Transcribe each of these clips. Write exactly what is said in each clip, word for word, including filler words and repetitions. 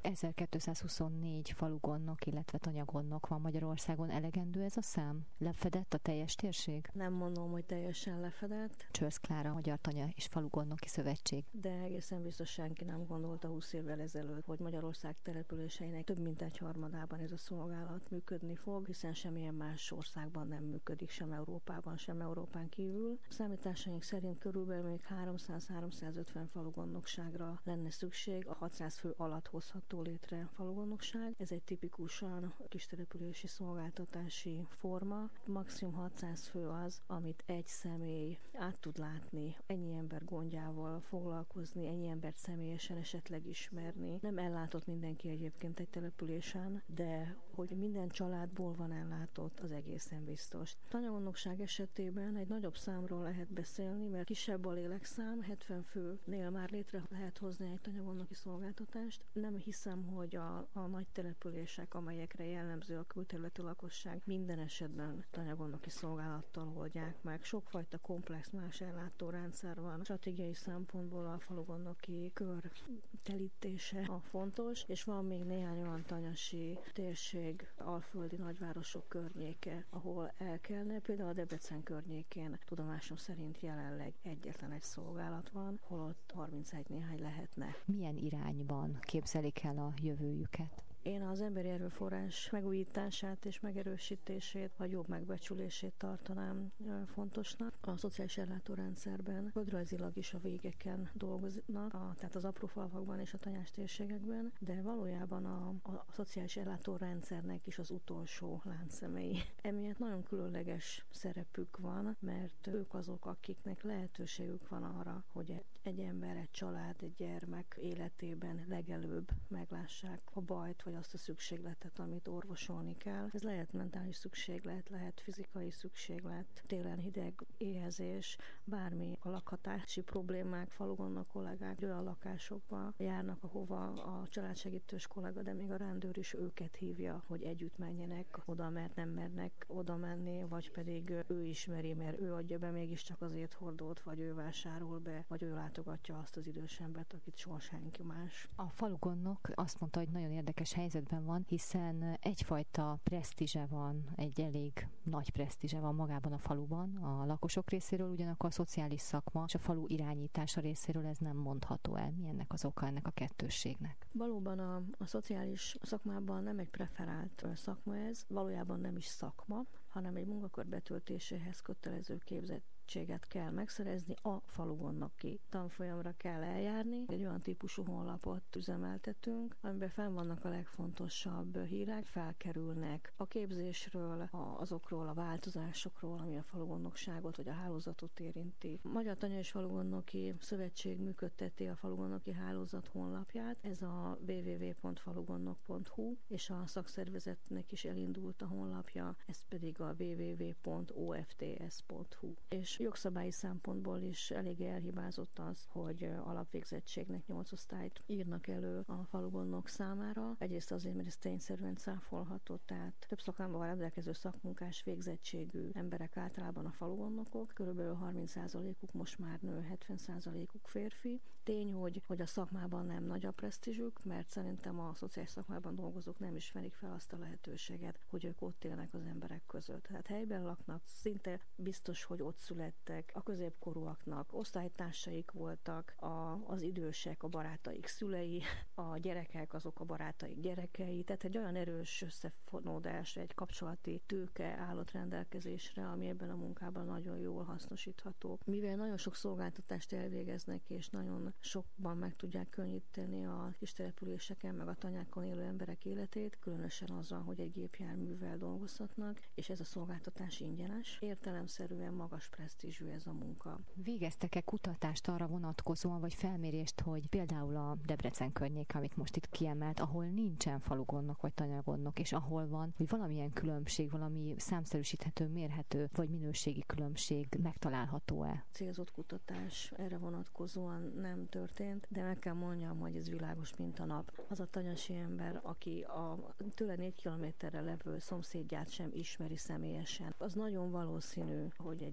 ezerkétszázhuszonnégy falugondnok, illetve tanyagondnok van Magyarországon. Elegendő ez a szám? Lefedett a teljes térség? Nem mondom, hogy teljesen lefedett. Csörsz Klára, Magyar Tanya és Falugondnoki Szövetség. De egészen biztos senki nem gondolta húsz évvel ezelőtt, hogy Magyarország településeinek több mint egy harmadában ez a szolgálat működni fog, hiszen semmilyen más országban nem működik, sem Európában, sem Európán kívül. A számításaink szerint körülbelül még háromszáz-háromszázötven falugondnokságra lenne szükség, a hatszáz fő alatt hozható létre falugondnokság. Ez egy tipikusan kistelepülési szolgáltatási forma. Maximum hatszáz fő az, amit egy személy át tud látni, ennyi ember gondjával foglalkozni, ennyi embert személyesen esetleg ismerni. Nem ellátott mindenki egyébként egy településen, de hogy minden családból van ellátott, az egészen biztos. Tanyagondnokság esetében egy nagyobb számról lehet beszélni, mert kisebb a lélekszám, hetven főnél már létre lehet hozni egy tanyagonnoki szolgáltatást. Nem hiszem, hogy a, a nagy települések, amelyekre jellemző a külterületi lakosság, minden esetben tanyagonnoki szolgálattal oldják meg. Sokfajta komplex más ellátórendszer van. Stratégiai szempontból a falugonnoki kör telítése a fontos, és van még néhány olyan tanyasi térség, alföldi nagyvárosok környéke, ahol el kellene. Például a Debrecen környékén tudomásom szerint jelenleg egyetlen egy szolgálat van, holott harmincegy néhány lehetne. Milyen irányban képzelik el a jövőjüket? Én az emberi erőforrás megújítását és megerősítését, vagy jobb megbecsülését tartanám fontosnak. A szociális ellátórendszerben földrajzilag is a végeken dolgoznak, a, tehát az apró falvakban és a tanyás térségekben, de valójában a, a, a szociális ellátórendszernek is az utolsó láncszemei. Emiatt nagyon különleges szerepük van, mert ők azok, akiknek lehetőségük van arra, hogy egy, egy ember, egy család, egy gyermek életében legelőbb meglássák a bajt, vagy azt a szükségletet, amit orvosolni kell. Ez lehet mentális szükséglet, lehet fizikai szükséglet, télen hideg, éhezés, bármi a lakhatási problémák, falugondok kollégák olyan lakásokba járnak, ahova a családsegítős kollega, de még a rendőr is őket hívja, hogy együtt menjenek oda, mert nem mernek oda menni, vagy pedig ő ismeri, mert ő adja be mégiscsak az éthordót, vagy ő vásárol be, vagy ő látogatja azt az idős embert, akit soha senki más. A falugondnok azt mondta, hogy nagyon érdekes helyzetben van, hiszen egyfajta presztízse van, egy elég nagy presztízse van magában a faluban, a lakosok részéről, ugyanakkor a szociális szakma és a falu irányítása részéről ez nem mondható el. Mi ennek az oka, ennek a kettősségnek? Valóban a, a szociális szakmában nem egy preferált szakma ez, valójában nem is szakma, hanem egy munkakör betöltéséhez kötelező képzettséget kell megszerezni, a falugonnoki tanfolyamra kell eljárni. Egy olyan típusú honlapot üzemeltetünk, amiben fenn vannak a legfontosabb hírek, felkerülnek a képzésről, a, azokról a változásokról, ami a falugondnokságot vagy a hálózatot érinti. A Magyar Tanya és Falugonnoki Szövetség működteti a falugonnoki hálózat honlapját, ez a double-u double-u double-u pont falugondnok pont hu, és a szakszervezetnek is elindult a honlapja, ez pedig a double-u double-u double-u pont o f t s pont hu. És jogszabályi szempontból is eléggé elhibázott az, hogy alapvégzettségnek nyolc osztályt írnak elő a falugondnok számára. Egyrészt azért, mert ez tényszerűen cáfolható, tehát több szakmában rendelkező szakmunkás végzettségű emberek általában a falugondnokok, körülbelül harminc százalékuk most már nő, hetven százalékuk férfi. Tény, hogy, hogy a szakmában nem nagy a presztízsük, mert szerintem a szociális szakmában dolgozók nem ismerik fel azt a lehetőséget, hogy ők ott élnek az emberek között. Tehát helyben laknak, szinte biztos, hogy ott születtek, a középkorúaknak osztálytársaik voltak, a, az idősek, a barátaik szülei, a gyerekek, azok a barátaik gyerekei, tehát egy olyan erős összefonódás, egy kapcsolati tőke állott rendelkezésre, ami ebben a munkában nagyon jól hasznosítható. Mivel nagyon sok szolgáltatást elvégeznek, és nagyon sokban meg tudják könnyíteni a kis településeken, meg a tanyákon élő emberek életét, különösen azzal, hogy egy gépjárművel dolgozhatnak, és ez a szolgáltatás ingyenes. Értelemszerűen magas presztízsű ez a munka. Végeztek-e kutatást arra vonatkozóan, vagy felmérést, hogy például a Debrecen környék, amit most itt kiemelt, ahol nincsen falugondnok vagy tanyagondnok, és ahol van, hogy valamilyen különbség, valami számszerűsíthető, mérhető, vagy minőségi különbség megtalálható-e? Célzott kutatás erre vonatkozóan nem történt, de meg kell mondjam, hogy ez világos, mint a nap. Az a tanyasi ember, aki a tőle négy kilométerre levő szomszédját sem ismeri személyesen, az nagyon valószínű, hogy egy életminőség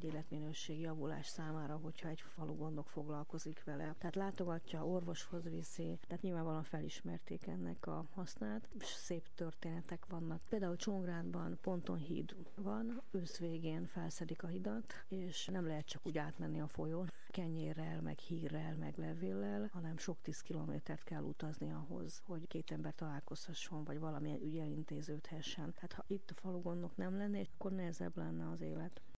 életminőség javulás számára, hogyha egy falugondok foglalkozik vele. Tehát látogatja, orvoshoz viszi, tehát nyilvánvalóan felismerték ennek a hasznát. Szép történetek vannak. Például Csongrádban ponton híd van, ősz végén felszedik a hidat, és nem lehet csak úgy átmenni a folyón, kenyérrel, meg hírrel, meg levéllel, hanem sok tíz kilométert kell utazni ahhoz, hogy két ember találkozhasson, vagy valamilyen ügy elintéződhessen. Tehát ha itt a falugondok nem lenné, akkor nehezebb lenne az élet.